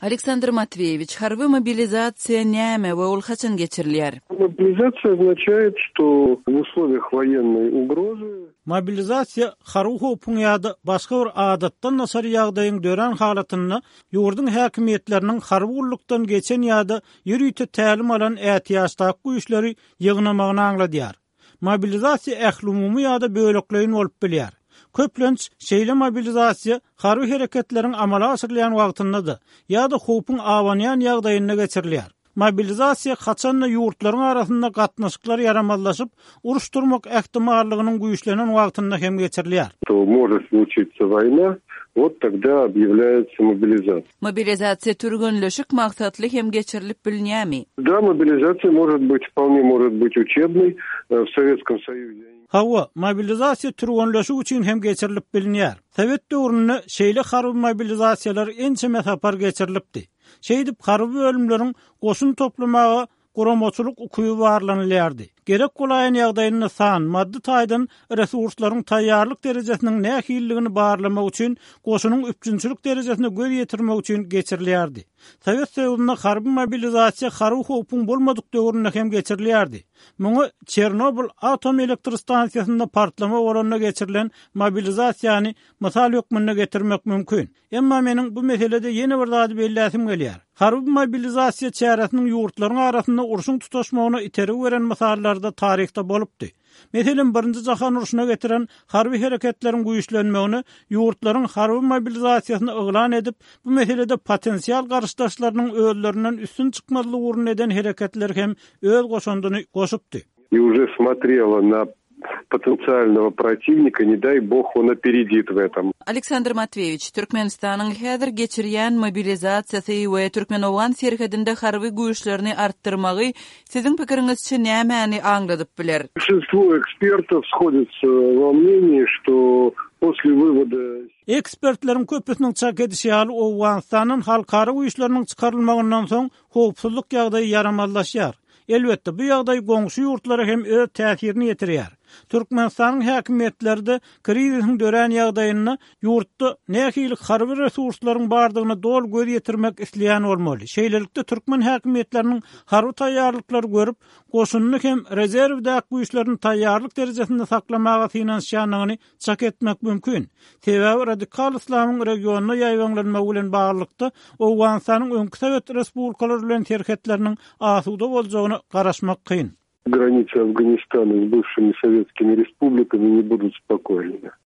Aleksandr Matveyevich, harbiy mobilizatsiya näme we ol kaçan geçirilýär? Мобилизация означает, что в условиях военной угрозы mobilizasiya harby hopun ýa-da başga bir adatdan nasar ýagdaýyň dören halatyny ýurdun häkimetleriniň harby ullukdan geçen ýa-da ýürüýte tälim alan ätiýaçdaky güýçleri ýygnamagyny aňladýar. Mobilizasiya ählumumy ýa-da bölekleýin bolup bilýär. Köplenç şeýle mobilizasiya harby hereketleriň amala asyrlayan wagtynda ýa-da hopun awanýan ýagdaýyna geçirilýär. Mobilizasiya kaçanla yurtlaryň arasynda gatnaşyklar yaramallaşyp, uruşturmak ähtimallygynyň güýçlenen wagtynda hem geçirilýär. То может случиться война, вот тогда объявляется мобилизация. Mobilizatsiya türgünleşik maksatly hem geçirilip bilinýärmi? Да, мобилизация вполне может быть учебной в Советском Союзе. Hawa, mobilizasiya türgünleşik üçin hem geçirilip bilinýär. Sowet döwründe şeýle harby mobilizasiýalar ençe mesapar geçirilipdi. Şeýdip harby bölümleriň goşun toplamagy guramoçuluk ukuwy barlanylýardy. Gerek golaýan ýagdaýyny san, maddi taýdan resurslaryň taýýarlyk derejesiniň nähilligini barlamak üçin goşunyň üçünçülük derejesine göz ýetirmek üçin geçirilýärdi. Sowet Soýuzyna harby mobilizasiya harby hopun bolmadyk döwründe hem geçirilýärdi. Muňa Çernobil atom elektr stansiýasynda partlama bolanyna geçirilen mobilizasiýany mysal ýokmyna getirmek mümkin. Emma meniň bu meselede ýene bir zat belläsim gelýär. Harby mobilizasiya çäresiniň ýurtlaryň arasynda uruşyň tutaşmagyna iterik beren misallarda tarihte bolupdy. Meselen Birinji Jahan uruşyna getiren harby hereketleriň güýçlenmegini ýurtlaryň harby mobilizasiýasyny eglan edip, bu meselede potensial garşydaşlarynyň özlerinden üstün çykmaly urun eden hereketler hem öz goşundyny goşupdy. И уже смотрела на потенциального противника, не дай бог он опередит в этом. Aleksandr Matveyevich, Türkmenistanyň häzir geçirýän mobilizatsiýasy we Türkmenowan serhedinde harby güýçlerini arttyrmagy siziň pikiriňizçe nämäni aňladyp biler? Большинство экспертов сходятся во мнении, что после вывода Ekspertlerin köpüsiniň çak edişi ýaly Owganistanyň halkara güýçleriniň çykarylmagyndan soň howpsuzlyk ýagdaýy yaramallaşýar. Elbetde bu ýagdaý goňşy ýurtlara hem öz täsirini ýetirýär. Türkmenistanyň häkimetleri krizisiň dören ýagdaýyny ýurtda nähili harby resurslaryň bardygyny dol göz ýetirmek isleýän bolmaly. Şeýlelikde türkmen häkimetleriniň harby taýýarlyklary görüp, goşunyny hem rezerwdäki güýçlerini taýýarlyk derejesinde saklamaga finansiýanyny çak etmek mümkin. Sebäbi radikal islamyň regionuna ýaýwanlanmagy bilen baglykda Owganistanyň öňki Sowet respublikalary bilen serhetleriniň asuda boljagyny garaşmak kyn. Границы Афганистана с бывшими советскими республиками не будут спокойными.